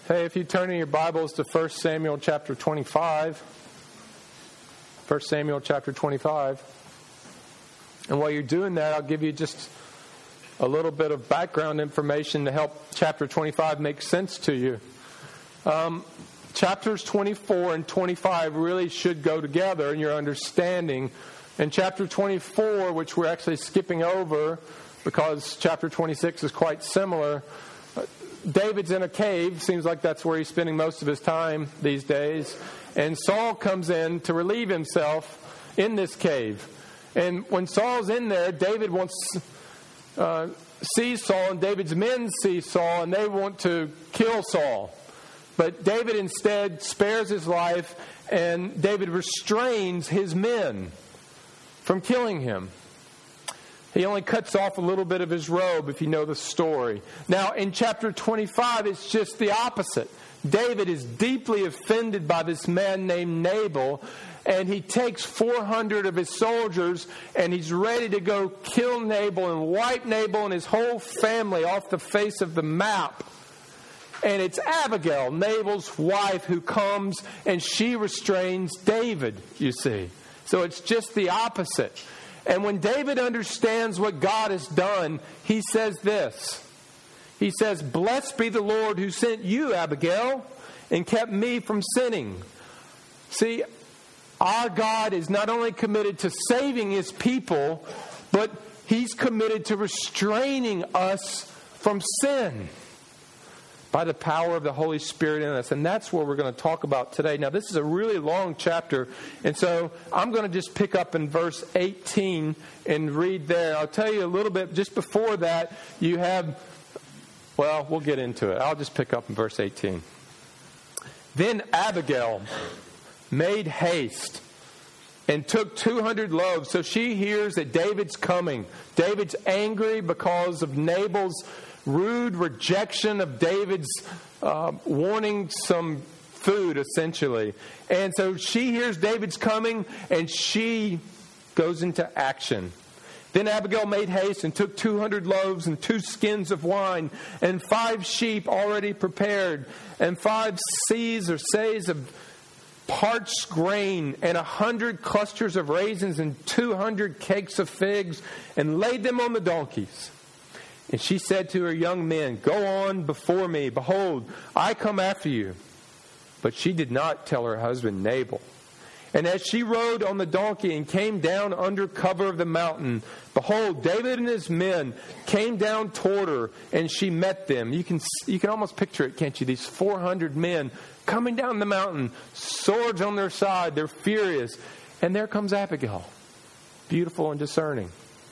Hey, if you turn in your Bibles to 1 Samuel chapter 25. 1 Samuel chapter 25. And while you're doing that, I'll give you just a little bit of background information to help chapter 25 make sense to you. Chapters 24 and 25 really should go together in your understanding. In chapter 24, which we're actually skipping over because chapter 26 is quite similar, David's in a cave. Seems like that's where he's spending most of his time these days. And Saul comes in to relieve himself in this cave. And when Saul's in there, David sees Saul, and David's men see Saul, and they want to kill Saul. But David instead spares his life, and David restrains his men from killing him. He only cuts off a little bit of his robe, if you know the story. Now, in chapter 25, it's just the opposite. David is deeply offended by this man named Nabal, and he takes 400 of his soldiers, and he's ready to go kill Nabal and wipe Nabal and his whole family off the face of the map. And it's Abigail, Nabal's wife, who comes, and she restrains David, you see. So it's just the opposite. And when David understands what God has done, he says this. He says, "Blessed be the Lord who sent you, Abigail, and kept me from sinning." See, our God is not only committed to saving His people, but He's committed to restraining us from sin by the power of the Holy Spirit in us. And that's what we're going to talk about today. Now, this is a really long chapter, and so I'm going to just pick up in verse 18 and read there. I'll tell you a little bit. Just before that, you have, well, we'll get into it. I'll just pick up in verse 18. Then Abigail made haste and took 200 loaves. So she hears that David's coming. David's angry because of Nabal's rude rejection of David's wanting some food, essentially. And so she hears David's coming, and she goes into action. Then Abigail made haste and took 200 loaves and 2 skins of wine and 5 sheep already prepared and 5 seahs of parched grain and 100 clusters of raisins and 200 cakes of figs, and laid them on the donkeys. And she said to her young men, "Go on before me. Behold, I come after you." But she did not tell her husband Nabal. And as she rode on the donkey and came down under cover of the mountain, behold, David and his men came down toward her, and she met them. You can almost picture it, can't you? These 400 men coming down the mountain, swords on their side. They're furious. And there comes Abigail, beautiful and discerning.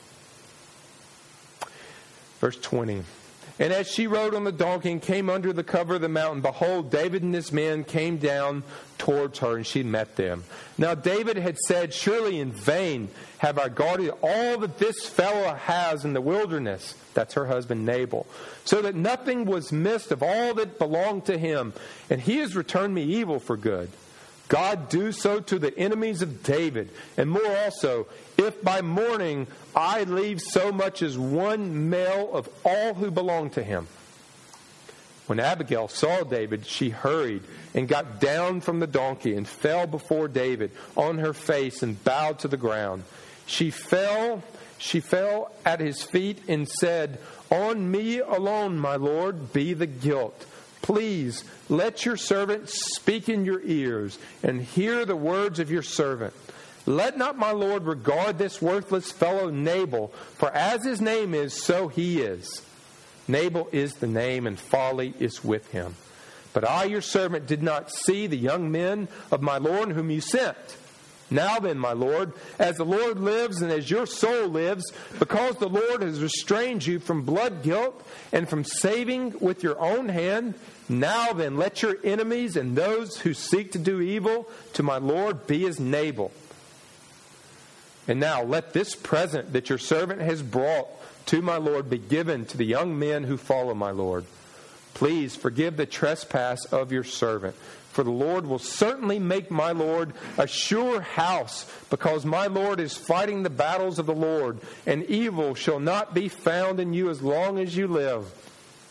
Verse 20. And as she rode on the donkey and came under the cover of the mountain, behold, David and his men came down towards her, and she met them. Now David had said, "Surely in vain have I guarded all that this fellow has in the wilderness." That's her husband Nabal. "So that nothing was missed of all that belonged to him. And he has returned me evil for good. God do so to the enemies of David, and more also, if by morning I leave so much as one male of all who belong to him." When Abigail saw David, she hurried and got down from the donkey and fell before David on her face and bowed to the ground. She fell at his feet and said, "On me alone, my Lord, be the guilt. Please let your servant speak in your ears and hear the words of your servant. Let not my Lord regard this worthless fellow Nabal, for as his name is, so he is. Nabal is the name, and folly is with him. But I, your servant, did not see the young men of my Lord whom you sent. Now then, my Lord, as the Lord lives and as your soul lives, because the Lord has restrained you from blood guilt and from saving with your own hand, now then, let your enemies and those who seek to do evil to my Lord be as Nabal. And now let this present that your servant has brought to my Lord be given to the young men who follow my Lord. Please forgive the trespass of your servant, for the Lord will certainly make my Lord a sure house, because my Lord is fighting the battles of the Lord, and evil shall not be found in you as long as you live.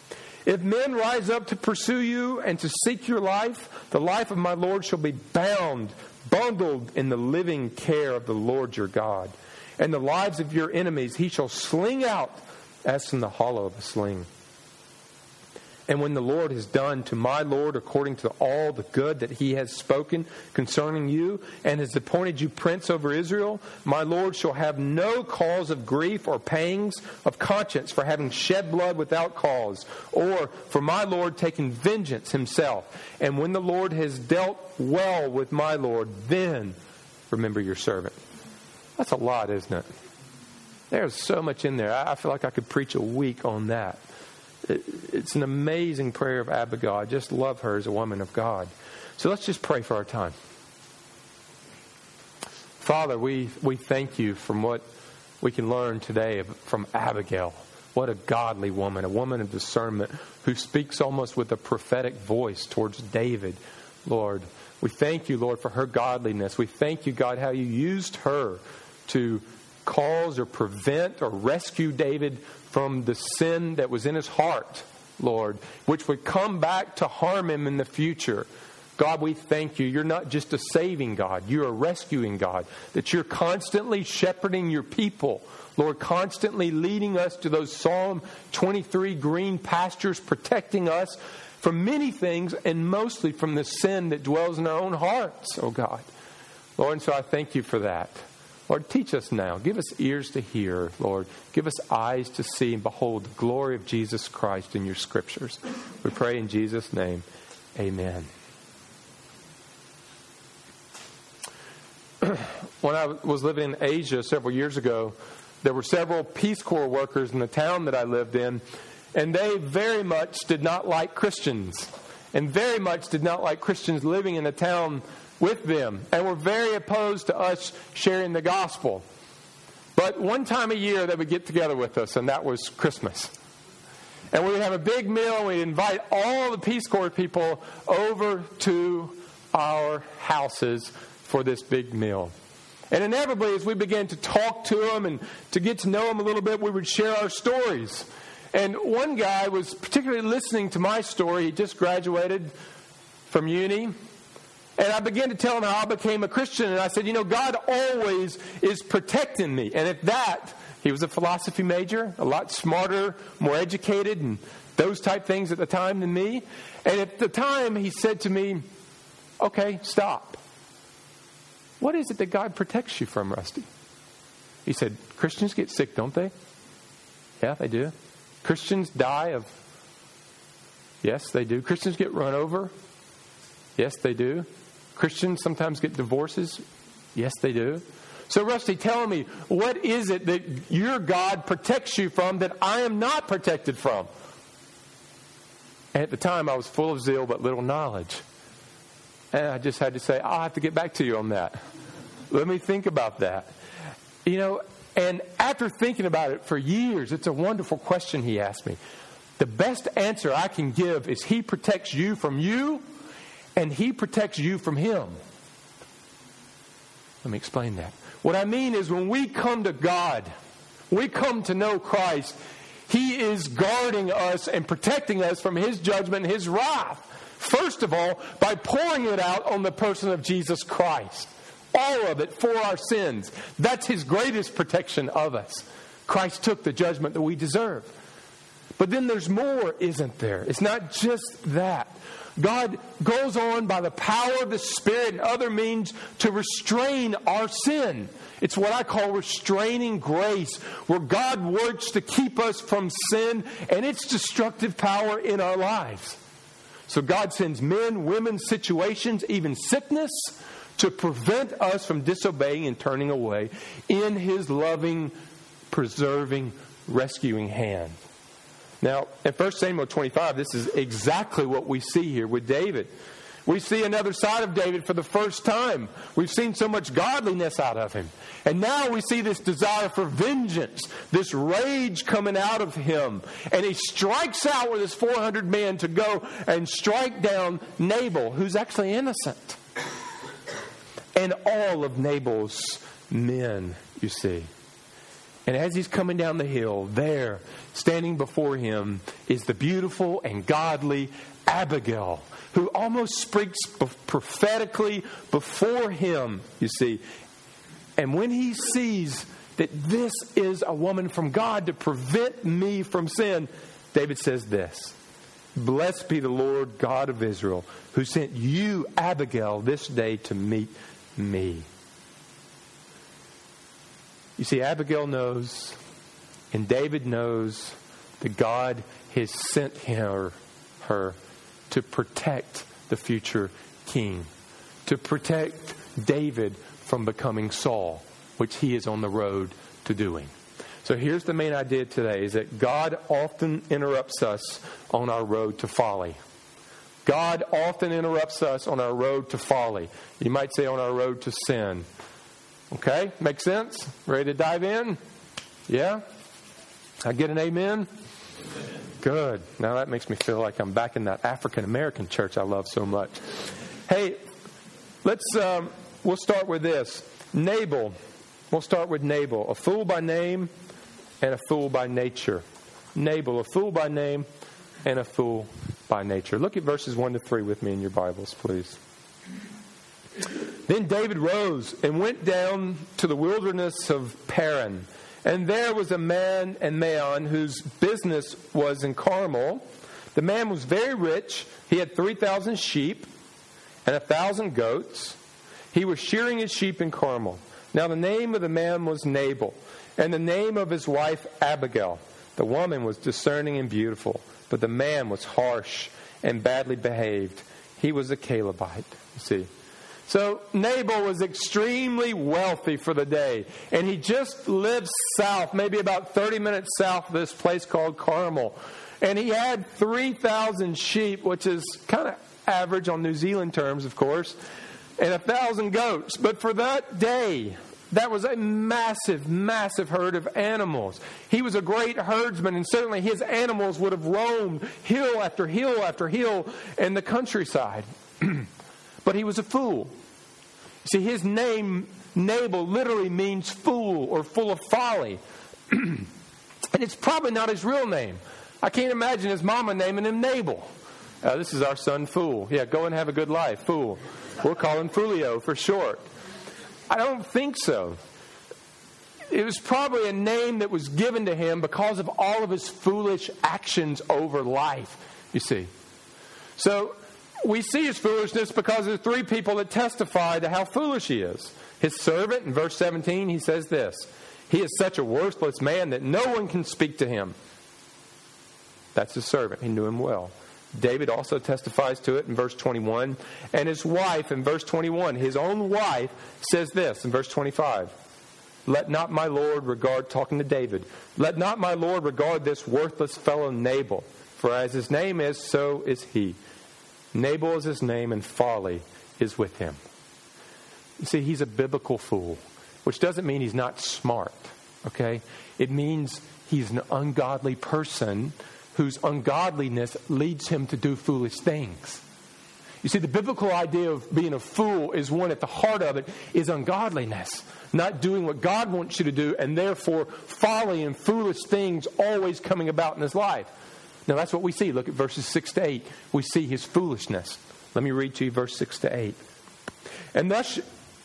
If men rise up to pursue you and to seek your life, the life of my Lord shall be bundled in the living care of the Lord your God. And the lives of your enemies he shall sling out as from the hollow of a sling. And when the Lord has done to my Lord according to all the good that he has spoken concerning you, and has appointed you prince over Israel, my Lord shall have no cause of grief or pangs of conscience for having shed blood without cause, or for my Lord taking vengeance himself. And when the Lord has dealt well with my Lord, then remember your servant. That's a lot, isn't it? There's so much in there. I feel like I could preach a week on that. It's an amazing prayer of Abigail. I just love her as a woman of God. So let's just pray for our time. Father, we thank you from what we can learn today from Abigail. What a godly woman, a woman of discernment who speaks almost with a prophetic voice towards David, Lord. We thank you, Lord, for her godliness. We thank you, God, how you used her to cause or prevent or rescue David from the sin that was in his heart, Lord, which would come back to harm him in the future. God, we thank you. You're not just a saving God. You're a rescuing God. That you're constantly shepherding your people. Lord, constantly leading us to those Psalm 23 green pastures, protecting us from many things and mostly from the sin that dwells in our own hearts, oh God. Lord, and so I thank you for that. Lord, teach us now. Give us ears to hear, Lord. Give us eyes to see and behold the glory of Jesus Christ in your scriptures. We pray in Jesus' name. Amen. When I was living in Asia several years ago, there were several Peace Corps workers in the town that I lived in, and they very much did not like Christians, and very much did not like Christians living in a town with them, and were very opposed to us sharing the gospel. But one time a year they would get together with us, and that was Christmas. And we would have a big meal, and we'd invite all the Peace Corps people over to our houses for this big meal. And inevitably, as we began to talk to them and to get to know them a little bit, we would share our stories. And one guy was particularly listening to my story. He just graduated from uni. And I began to tell him how I became a Christian. And I said, God always is protecting me. And at that, he was a philosophy major, a lot smarter, more educated, and those type things at the time than me. And at the time, he said to me, okay, stop. What is it that God protects you from, Rusty? He said, Christians get sick, don't they? Yeah, they do. Christians die of... Yes, they do. Christians get run over. Yes, they do. Christians sometimes get divorces. Yes, they do. So, Rusty, tell me, what is it that your God protects you from that I am not protected from? And at the time, I was full of zeal but little knowledge. And I just had to say, I'll have to get back to you on that. Let me think about that. And after thinking about it for years, it's a wonderful question he asked me. The best answer I can give is he protects you from you, and he protects you from him. Let me explain that. What I mean is when we come to God, we come to know Christ, he is guarding us and protecting us from his judgment and his wrath. First of all, by pouring it out on the person of Jesus Christ. All of it for our sins. That's his greatest protection of us. Christ took the judgment that we deserve. But then there's more, isn't there? It's not just that. God goes on by the power of the Spirit and other means to restrain our sin. It's what I call restraining grace, where God works to keep us from sin and its destructive power in our lives. So God sends men, women, situations, even sickness, to prevent us from disobeying and turning away in his loving, preserving, rescuing hand. Now, in 1 Samuel 25, this is exactly what we see here with David. We see another side of David for the first time. We've seen so much godliness out of him. And now we see this desire for vengeance, this rage coming out of him. And he strikes out with his 400 men to go and strike down Nabal, who's actually innocent. And all of Nabal's men, you see. And as he's coming down the hill, there, standing before him, is the beautiful and godly Abigail, who almost speaks prophetically before him, you see. And when he sees that this is a woman from God to prevent me from sin, David says this: "Blessed be the Lord God of Israel, who sent you, Abigail, this day to meet me." You see, Abigail knows, and David knows, that God has sent her to protect the future king, to protect David from becoming Saul, which he is on the road to doing. So here's the main idea today, is that God often interrupts us on our road to folly. God often interrupts us on our road to folly. You might say on our road to sin. Okay? Make sense? Ready to dive in? Yeah? I get an amen? Good. Now that makes me feel like I'm back in that African American church I love so much. Hey, we'll start with this. Nabal. We'll start with Nabal. A fool by name and a fool by nature. Nabal, a fool by name and a fool by nature. Look at verses 1 to 3 with me in your Bibles, please. Then David rose and went down to the wilderness of Paran. And there was a man in Maon whose business was in Carmel. The man was very rich. He had 3,000 sheep and 1,000 goats. He was shearing his sheep in Carmel. Now the name of the man was Nabal, and the name of his wife Abigail. The woman was discerning and beautiful, but the man was harsh and badly behaved. He was a Calebite, you see. So Nabal was extremely wealthy for the day, and he just lived south, maybe about 30 minutes south of this place called Carmel. And he had 3,000 sheep, which is kind of average on New Zealand terms, of course, and 1,000 goats. But for that day, that was a massive, massive herd of animals. He was a great herdsman, and certainly his animals would have roamed hill after hill after hill in the countryside. But he was a fool. See, his name, Nabal, literally means fool or full of folly. And it's probably not his real name. I can't imagine his mama naming him Nabal. This is our son, Fool. Yeah, go and have a good life, Fool. We'll call him Foolio for short. I don't think so. It was probably a name that was given to him because of all of his foolish actions over life, you see. So we see his foolishness because of 3 people that testify to how foolish he is. His servant, in verse 17, he says this: "He is such a worthless man that no one can speak to him." That's his servant. He knew him well. David also testifies to it in verse 21. And his wife, in verse 21, his own wife, says this in verse 25. "Let not my Lord regard," talking to David, "let not my Lord regard this worthless fellow Nabal, for as his name is, so is he. Nabal is his name, and folly is with him." You see, he's a biblical fool, which doesn't mean he's not smart, okay? It means he's an ungodly person whose ungodliness leads him to do foolish things. You see, the biblical idea of being a fool is one at the heart of it is ungodliness, not doing what God wants you to do, and therefore folly and foolish things always coming about in his life. Now that's what we see. Look at verses 6 to 8. We see his foolishness. Let me read to you verse 6 to 8. "And thus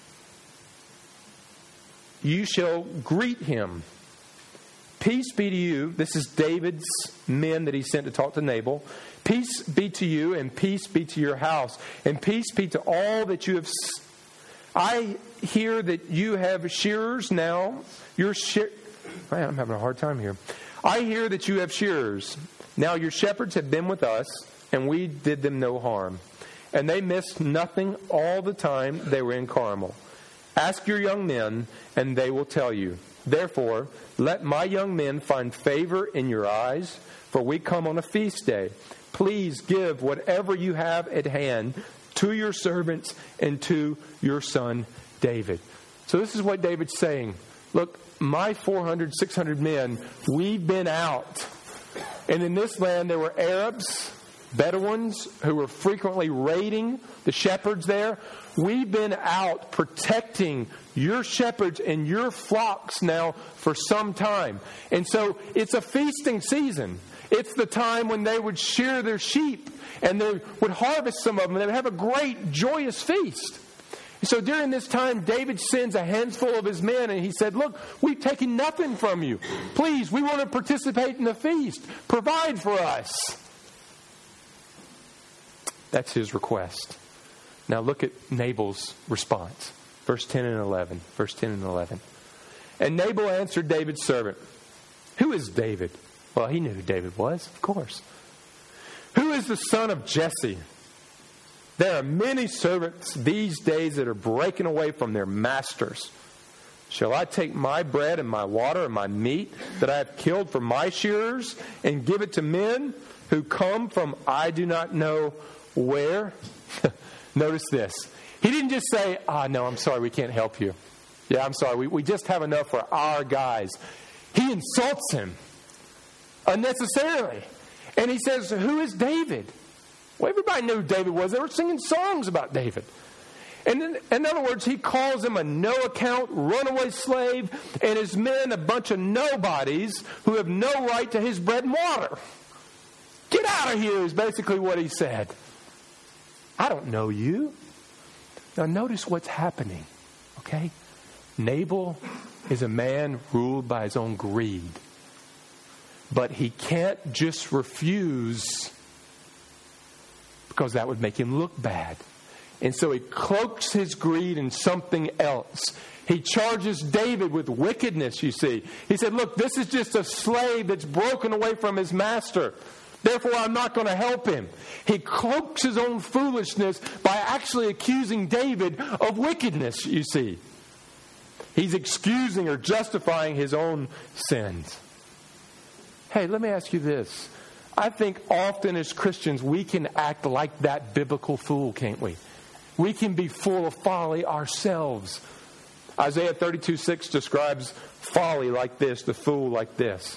you shall greet him. Peace be to you." This is David's men that he sent to talk to Nabal. "Peace be to you, and peace be to your house, and peace be to all that you have. I hear that you have shearers now. I'm having a hard time here. I hear that you have shearers. Now your shepherds have been with us, and we did them no harm. And they missed nothing all the time they were in Carmel. Ask your young men, and they will tell you. Therefore, let my young men find favor in your eyes, for we come on a feast day. Please give whatever you have at hand to your servants and to your son David." So this is what David's saying. Look, my 400, 600 men, we've been out. And in this land there were Arabs, Bedouins who were frequently raiding the shepherds there. We've been out protecting your shepherds and your flocks now for some time. And so it's a feasting season. It's the time when they would shear their sheep and they would harvest some of them. They would have a great, joyous feast. So during this time, David sends a handful of his men and he said, look, we've taken nothing from you. Please, we want to participate in the feast. Provide for us. That's his request. Now look at Nabal's response. Verse 10 and 11. Verse 10 and 11. And Nabal answered David's servant, who is David? Well, he knew who David was, of course. Who is the son of Jesse? There are many servants these days that are breaking away from their masters. Shall I take my bread and my water and my meat that I have killed for my shearers and give it to men who come from I do not know where? Notice this. He didn't just say, no, I'm sorry, we can't help you. Yeah, I'm sorry, we just have enough for our guys. He insults him unnecessarily. And he says, who is David? Well, everybody knew who David was. They were singing songs about David. And in other words, he calls him a no-account, runaway slave, and his men a bunch of nobodies who have no right to his bread and water. Get out of here is basically what he said. I don't know you. Now notice what's happening, okay? Nabal is a man ruled by his own greed. But he can't just refuse because that would make him look bad. And so he cloaks his greed in something else. He charges David with wickedness, you see. He said, look, this is just a slave that's broken away from his master. Therefore, I'm not going to help him. He cloaks his own foolishness by actually accusing David of wickedness, you see. He's excusing or justifying his own sins. Hey, let me ask you this. I think often as Christians we can act like that biblical fool, can't we? We can be full of folly ourselves. Isaiah 32:6 describes folly like this, the fool like this.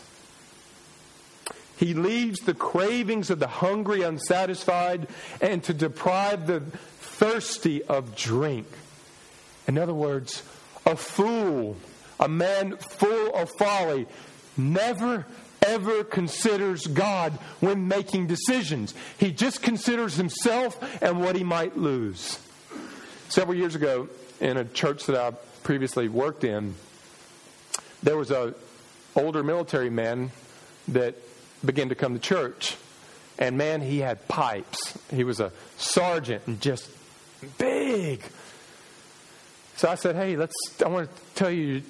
He leaves the cravings of the hungry unsatisfied and to deprive the thirsty of drink. In other words, a fool, a man full of folly, never ever considers God when making decisions. He just considers himself and what he might lose. Several years ago, in a church that I previously worked in, there was an older military man that began to come to church. And man, he had pipes. He was a sergeant and just big. So I said, hey, I want to tell you,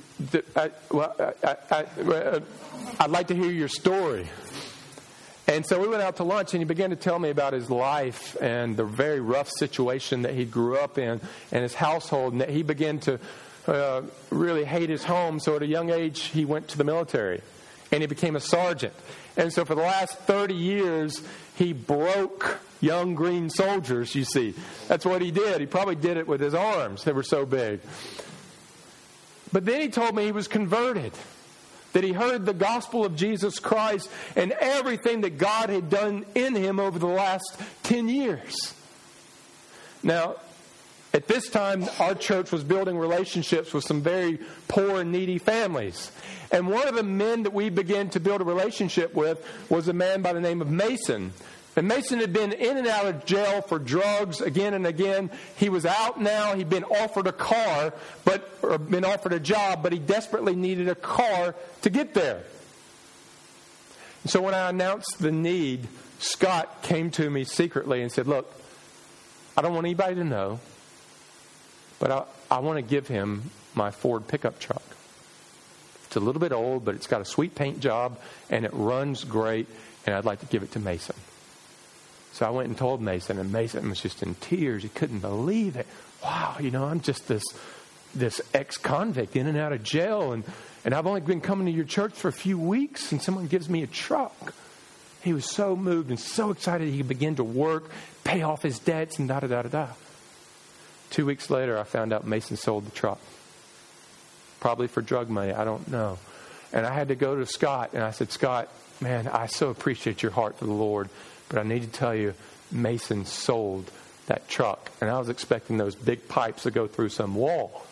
I'd like to hear your story. And so we went out to lunch, and he began to tell me about his life and the very rough situation that he grew up in and his household, and that he began to really hate his home. So at a young age, he went to the military, and he became a sergeant. And so for the last 30 years, he broke young green soldiers, you see. That's what he did. He probably did it with his arms. They were so big. But then he told me he was converted, that he heard the gospel of Jesus Christ and everything that God had done in him over the last 10 years. Now, at this time, our church was building relationships with some very poor and needy families. And one of the men that we began to build a relationship with was a man by the name of Mason. And Mason had been in and out of jail for drugs again and again. He was out now. He'd been offered a car, or been offered a job, but he desperately needed a car to get there. And so when I announced the need, Scott came to me secretly and said, look, I don't want anybody to know, but I want to give him my Ford pickup truck. It's a little bit old, but it's got a sweet paint job, and it runs great, and I'd like to give it to Mason. So I went and told Mason, and Mason was just in tears. He couldn't believe it. Wow, I'm just this ex-convict in and out of jail, and I've only been coming to your church for a few weeks, and someone gives me a truck. He was so moved and so excited he could begin to work, pay off his debts, and da-da-da-da-da. 2 weeks later, I found out Mason sold the truck. Probably for drug money, I don't know. And I had to go to Scott, and I said, Scott, man, I so appreciate your heart for the Lord, But I need to tell you, Mason sold that truck. And I was expecting those big pipes to go through some wall.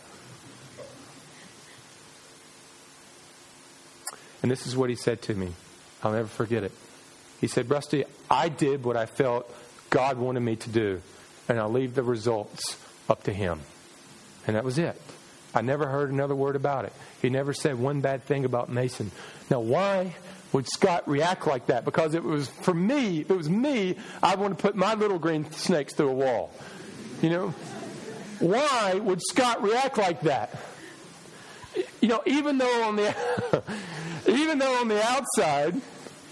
And this is what he said to me. I'll never forget it. He said, Rusty, I did what I felt God wanted me to do. And I'll leave the results up to Him. And that was it. I never heard another word about it. He never said one bad thing about Mason. Now, why would Scott react like that? Because it was, for me, if it was me, I'd want to put my little green snakes through a wall. You know? Why would Scott react like that? You know, even though on the outside,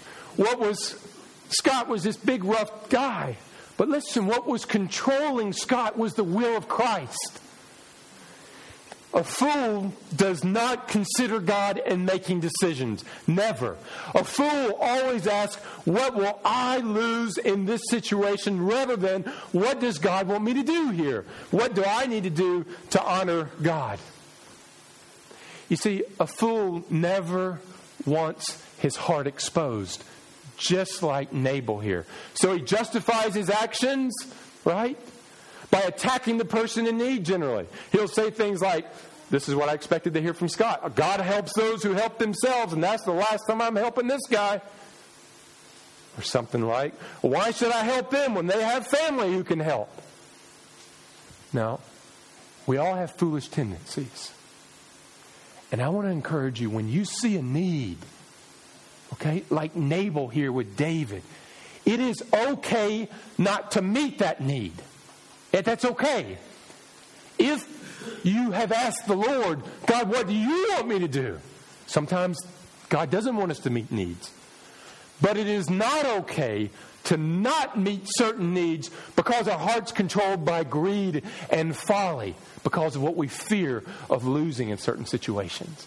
Scott was this big rough guy. But listen, what was controlling Scott was the will of Christ. A fool does not consider God in making decisions. Never. A fool always asks, what will I lose in this situation, rather than what does God want me to do here? What do I need to do to honor God? You see, a fool never wants his heart exposed, just like Nabal here. So he justifies his actions, right? By attacking the person in need, generally. He'll say things like, this is what I expected to hear from Scott. God helps those who help themselves, and that's the last time I'm helping this guy. Or something like, why should I help them when they have family who can help? Now, we all have foolish tendencies. And I want to encourage you, when you see a need, okay, like Nabal here with David, it is okay not to meet that need. That's okay. If you have asked the Lord, God, what do you want me to do? Sometimes God doesn't want us to meet needs. But it is not okay to not meet certain needs because our heart's controlled by greed and folly, because of what we fear of losing in certain situations.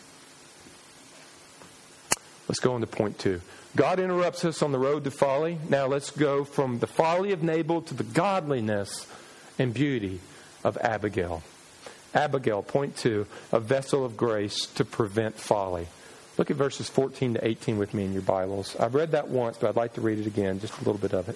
Let's go on to point 2. God interrupts us on the road to folly. Now let's go from the folly of Nabal to the godliness and beauty of Abigail. Abigail, point 2, a vessel of grace to prevent folly. Look at verses 14 to 18 with me in your Bibles. I've read that once, but I'd like to read it again, just a little bit of it.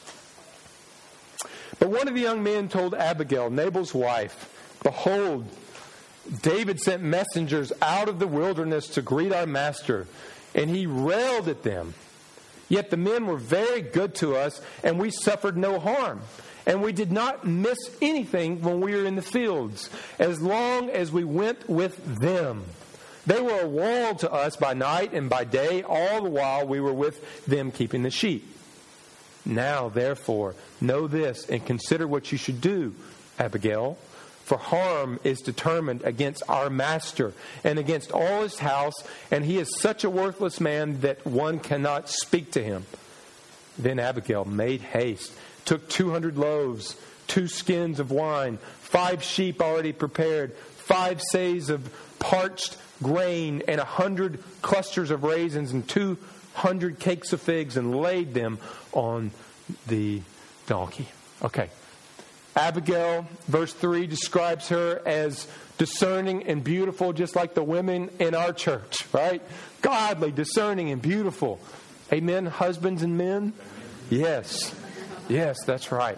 But one of the young men told Abigail, Nabal's wife, behold, David sent messengers out of the wilderness to greet our master, and he railed at them. Yet the men were very good to us, and we suffered no harm. And we did not miss anything when we were in the fields, as long as we went with them. They were a wall to us by night and by day, all the while we were with them keeping the sheep. Now, therefore, know this and consider what you should do, Abigail. For harm is determined against our master and against all his house, and he is such a worthless man that one cannot speak to him. Then Abigail made haste, took 200 loaves, 2 skins of wine, 5 sheep already prepared, 5 seahs of parched grain, and 100 clusters of raisins, and 200 cakes of figs, and laid them on the donkey. Okay. Abigail, verse 3, describes her as discerning and beautiful, just like the women in our church, right? Godly, discerning, and beautiful. Amen, husbands and men? Yes. Yes, that's right.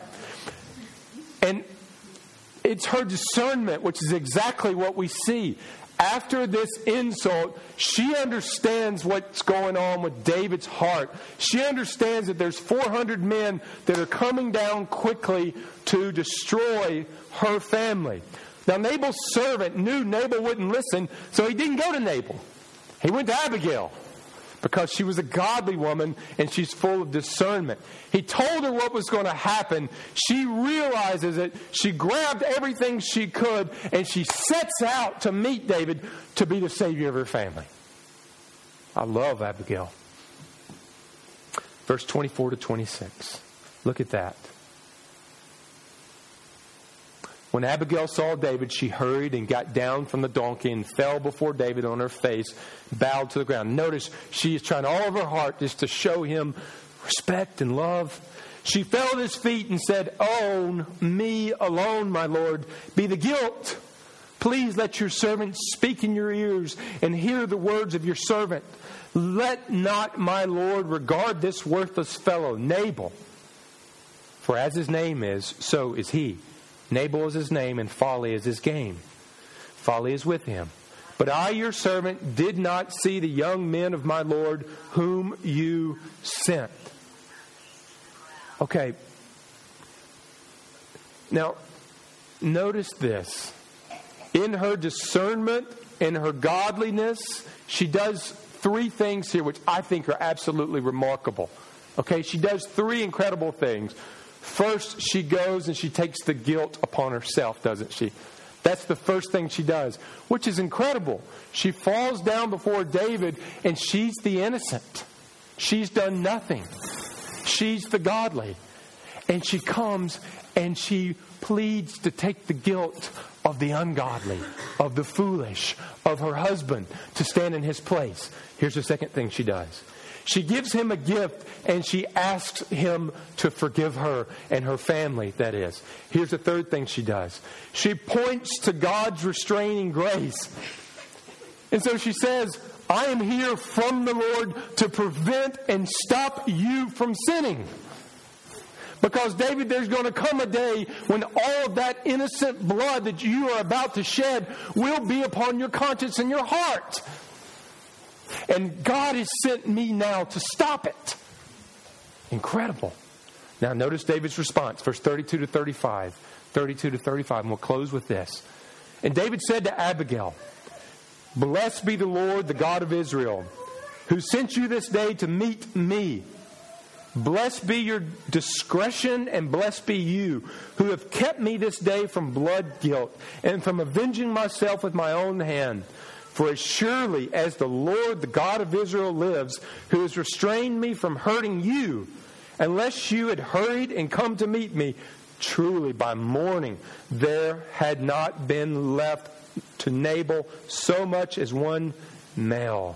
And it's her discernment, which is exactly what we see. After this insult, she understands what's going on with David's heart. She understands that there's 400 men that are coming down quickly to destroy her family. Now, Nabal's servant knew Nabal wouldn't listen, so he didn't go to Nabal. He went to Abigail, because she was a godly woman and she's full of discernment. He told her what was going to happen. She realizes it. She grabbed everything she could, and she sets out to meet David to be the savior of her family. I love Abigail. Verse 24 to 26. Look at that. When Abigail saw David, she hurried and got down from the donkey and fell before David on her face, bowed to the ground. Notice she is trying all of her heart just to show him respect and love. She fell at his feet and said, "Own me alone, my Lord, be the guilt. Please let your servant speak in your ears and hear the words of your servant. Let not my Lord regard this worthless fellow, Nabal, For as his name is, so is he. Nabal is his name, and folly is his game. Folly is with him. But I, your servant, did not see the young men of my Lord whom you sent. Okay. Now, notice this. In her discernment, in her godliness, she does three things here which I think are absolutely remarkable. Okay, she does three incredible things. First, she goes and she takes the guilt upon herself, doesn't she? That's the first thing she does, which is incredible. She falls down before David, and she's the innocent. She's done nothing. She's the godly. And she comes and she pleads to take the guilt of the ungodly, of the foolish, of her husband, to stand in his place. Here's the second thing she does. She gives him a gift, and she asks him to forgive her and her family, that is. Here's the third thing she does. She points to God's restraining grace. And so she says, I am here from the Lord to prevent and stop you from sinning. Because, David, there's going to come a day when all of that innocent blood that you are about to shed will be upon your conscience and your heart. And God has sent me now to stop it. Incredible. Now notice David's response, verse 32 to 35. 32 to 35, and we'll close with this. And David said to Abigail, Blessed be the Lord, the God of Israel, who sent you this day to meet me. Blessed be your discretion, and blessed be you, who have kept me this day from blood guilt, and from avenging myself with my own hand. For as surely as the Lord, the God of Israel, lives, who has restrained me from hurting you, unless you had hurried and come to meet me, truly by morning there had not been left to Nabal so much as one male.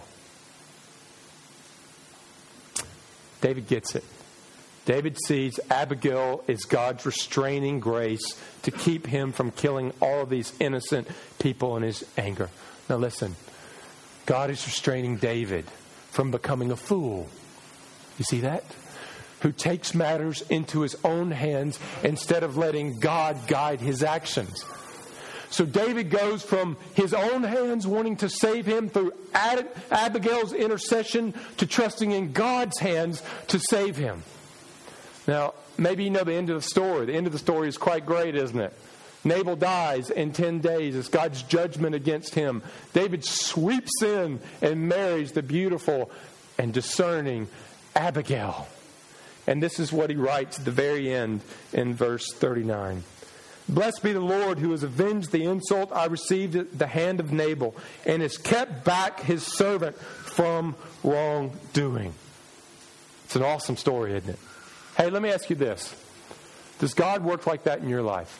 David gets it. David sees Abigail is God's restraining grace to keep him from killing all of these innocent people in his anger. Now listen, God is restraining David from becoming a fool. You see that? Who takes matters into his own hands instead of letting God guide his actions. So David goes from his own hands wanting to save him through Abigail's intercession to trusting in God's hands to save him. Now, maybe you know the end of the story. The end of the story is quite great, isn't it? Nabal dies in 10 days. It's God's judgment against him. David sweeps in and marries the beautiful and discerning Abigail. And this is what he writes at the very end in verse 39. Blessed be the Lord who has avenged the insult I received at the hand of Nabal and has kept back his servant from wrongdoing. It's an awesome story, isn't it? Hey, let me ask you this. Does God work like that in your life?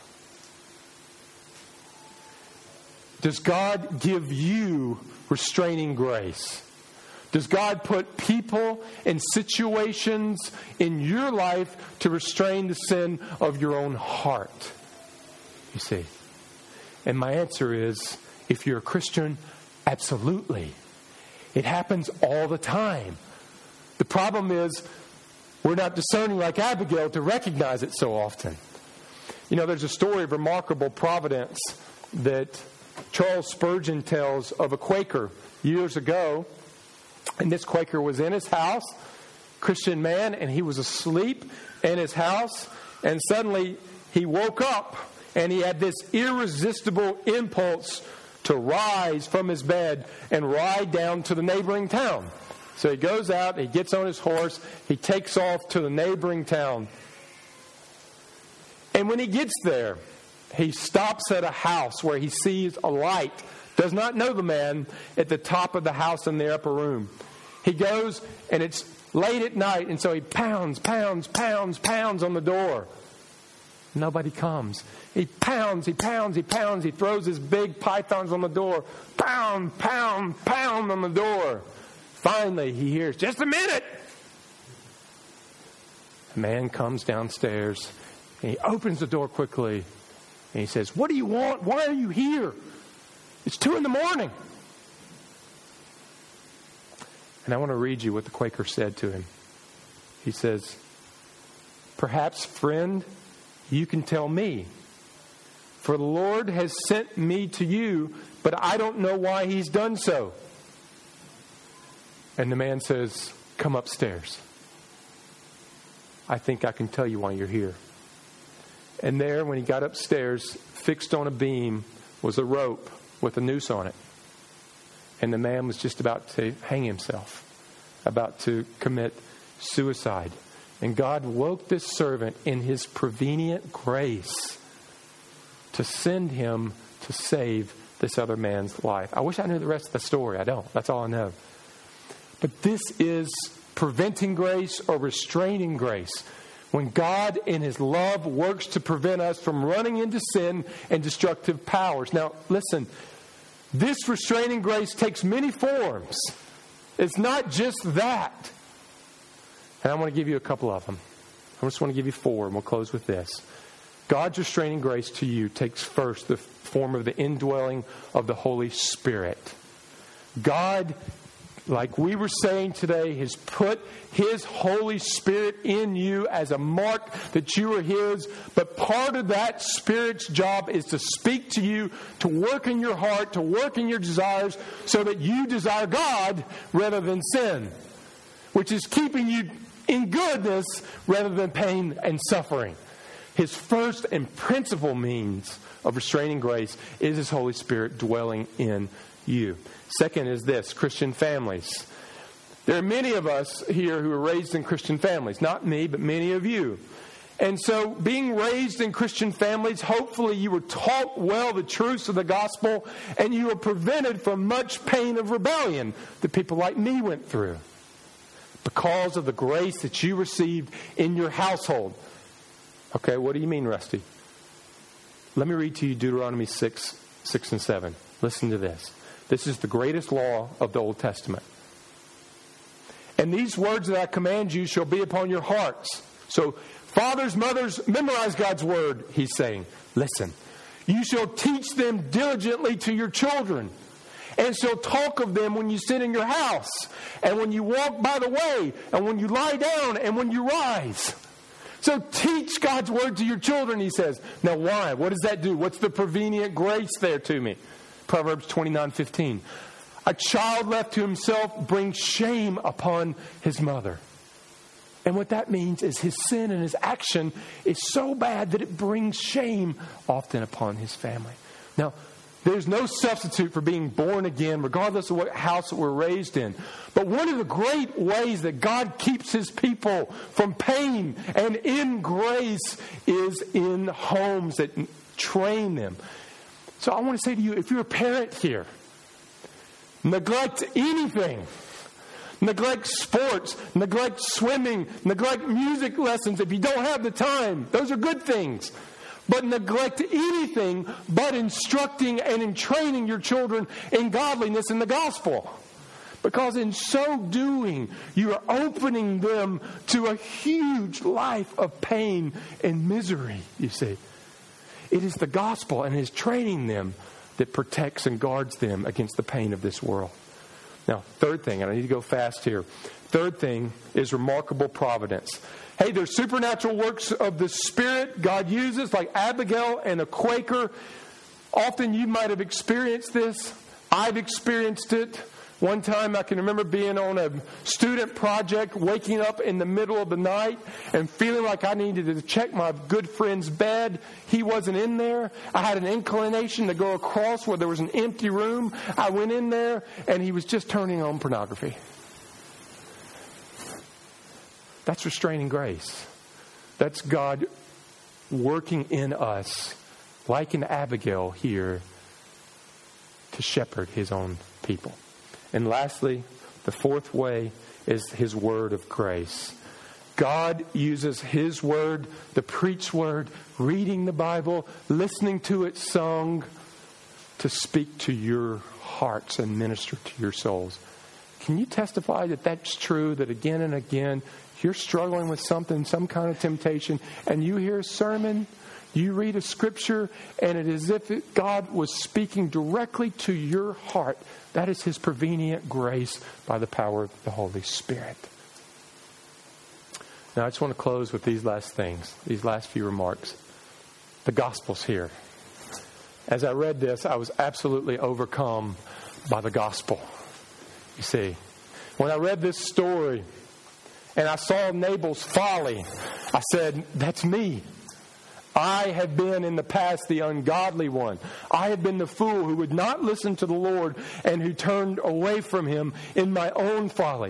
Does God give you restraining grace? Does God put people and situations in your life to restrain the sin of your own heart? You see. And my answer is, if you're a Christian, absolutely. It happens all the time. The problem is, we're not discerning like Abigail to recognize it so often. You know, there's a story of remarkable providence that Charles Spurgeon tells of a Quaker years ago. And this Quaker was in his house, Christian man, and he was asleep in his house. And suddenly he woke up and he had this irresistible impulse to rise from his bed and ride down to the neighboring town. So he goes out, he gets on his horse, he takes off to the neighboring town. And when he gets there, he stops at a house where he sees a light. Does not know the man at the top of the house in the upper room. He goes, and it's late at night, and so he pounds on the door. Nobody comes. He pounds. He throws his big pythons on the door. Pound on the door. Finally, he hears, just a minute. A man comes downstairs, and he opens the door quickly, and he says, what do you want? Why are you here? It's 2 a.m. And I want to read you what the Quaker said to him. He says, Perhaps, friend, you can tell me. For the Lord has sent me to you, but I don't know why He's done so. And the man says, come upstairs. I think I can tell you why you're here. And there, when he got upstairs, fixed on a beam was a rope with a noose on it. And the man was just about to hang himself, about to commit suicide. And God woke this servant in His prevenient grace to send him to save this other man's life. I wish I knew the rest of the story. I don't. That's all I know. But this is preventing grace or restraining grace. When God in His love works to prevent us from running into sin and destructive powers. Now, listen, this restraining grace takes many forms. It's not just that. And I want to give you a couple of them. I just want to give you 4, and we'll close with this. God's restraining grace to you takes first the form of the indwelling of the Holy Spirit. God, like we were saying today, has put His Holy Spirit in you as a mark that you are His. But part of that Spirit's job is to speak to you, to work in your heart, to work in your desires, so that you desire God rather than sin, which is keeping you in goodness rather than pain and suffering. His first and principal means of restraining grace is His Holy Spirit dwelling in you. Second is this, Christian families. There are many of us here who are raised in Christian families. Not me, but many of you. And so being raised in Christian families, hopefully you were taught well the truths of the gospel and you were prevented from much pain of rebellion that people like me went through because of the grace that you received in your household. Okay, what do you mean, Rusty? Let me read to you Deuteronomy 6 and 7. Listen to this. This is the greatest law of the Old Testament. And these words that I command you shall be upon your hearts. So, fathers, mothers, memorize God's word, He's saying. Listen. You shall teach them diligently to your children, and shall talk of them when you sit in your house, and when you walk by the way, and when you lie down, and when you rise. So teach God's word to your children, He says. Now why? What does that do? What's the prevenient grace there to me? Proverbs 29:15. A child left to himself brings shame upon his mother. And what that means is his sin and his action is so bad that it brings shame often upon his family. Now, there's no substitute for being born again, regardless of what house that we're raised in. But one of the great ways that God keeps His people from pain and in grace is in homes that train them. So I want to say to you, if you're a parent here, neglect anything. Neglect sports, neglect swimming, neglect music lessons if you don't have the time. Those are good things. But neglect anything but instructing and in training your children in godliness in the gospel. Because in so doing, you are opening them to a huge life of pain and misery, you see. It is the gospel and His training them that protects and guards them against the pain of this world. Now, third thing, and I need to go fast here. Third thing is remarkable providence. Hey, there's supernatural works of the Spirit God uses, like Abigail and a Quaker. Often you might have experienced this. I've experienced it. One time I can remember being on a student project, waking up in the middle of the night and feeling like I needed to check my good friend's bed. He wasn't in there. I had an inclination to go across where there was an empty room. I went in there and he was just turning on pornography. That's restraining grace. That's God working in us, like in Abigail here, to shepherd His own people. And lastly, the fourth way is His word of grace. God uses His word, the preached word, reading the Bible, listening to it sung, to speak to your hearts and minister to your souls. Can you testify that that's true, that again and again you're struggling with something, some kind of temptation, and you hear a sermon, you read a scripture, and it is as if God was speaking directly to your heart? That is His prevenient grace by the power of the Holy Spirit. Now, I just want to close with these last things, these last few remarks. The gospel's here. As I read this, I was absolutely overcome by the gospel. You see, when I read this story and I saw Nabal's folly, I said, that's me. I have been in the past the ungodly one. I have been the fool who would not listen to the Lord and who turned away from Him in my own folly.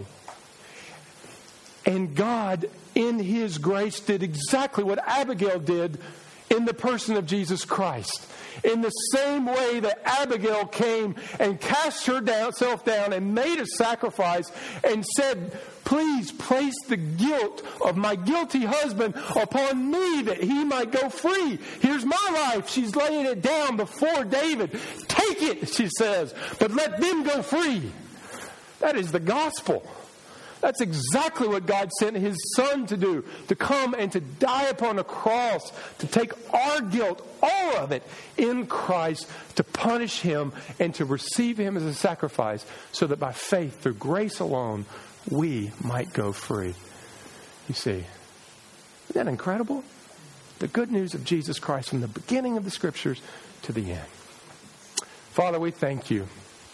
And God, in His grace, did exactly what Abigail did in the person of Jesus Christ. In the same way that Abigail came and cast herself down and made a sacrifice and said, please place the guilt of my guilty husband upon me that he might go free. Here's my life. She's laying it down before David. Take it, she says, but let them go free. That is the gospel. That's exactly what God sent His Son to do, to come and to die upon a cross, to take our guilt, all of it, in Christ, to punish Him and to receive Him as a sacrifice, so that by faith, through grace alone, we might go free. You see, isn't that incredible? The good news of Jesus Christ from the beginning of the Scriptures to the end. Father, we thank You.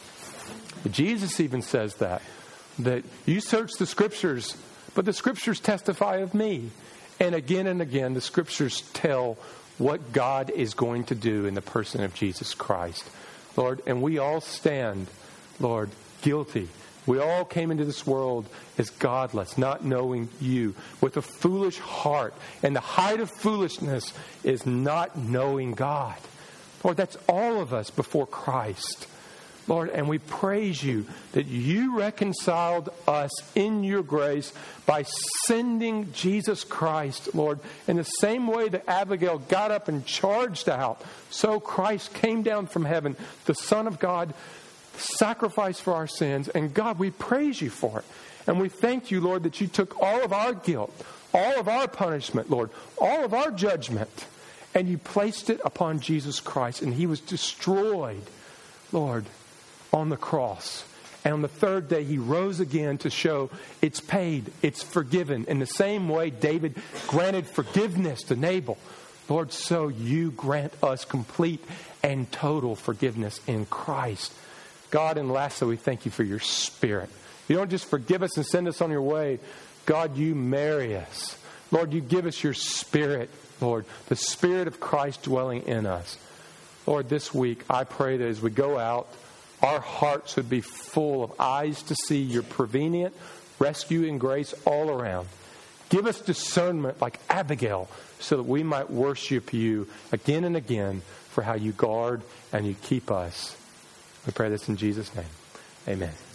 Jesus even says that you search the Scriptures, but the Scriptures testify of me. And again, the Scriptures tell what God is going to do in the person of Jesus Christ. Lord, and we all stand, Lord, guilty. We all came into this world as godless, not knowing You, with a foolish heart. And the height of foolishness is not knowing God. Lord, that's all of us before Christ. Lord, and we praise You that You reconciled us in Your grace by sending Jesus Christ, Lord. In the same way that Abigail got up and charged out, so Christ came down from heaven, the Son of God, sacrificed for our sins. And God, we praise You for it. And we thank You, Lord, that You took all of our guilt, all of our punishment, Lord, all of our judgment, and You placed it upon Jesus Christ. And He was destroyed, Lord, on the cross. And on the third day, He rose again to show it's paid, it's forgiven. In the same way David granted forgiveness to Nabal, Lord, so You grant us complete and total forgiveness in Christ. God, and lastly, we thank You for Your Spirit. You don't just forgive us and send us on Your way. God, You marry us. Lord, You give us Your Spirit, Lord, the Spirit of Christ dwelling in us. Lord, this week, I pray that as we go out, our hearts would be full of eyes to see Your prevenient rescue and grace all around. Give us discernment like Abigail so that we might worship You again and again for how You guard and You keep us. We pray this in Jesus' name. Amen.